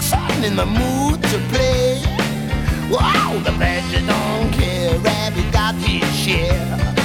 son in the mood to play. Wow, the badger don't care, Rabbit got his share.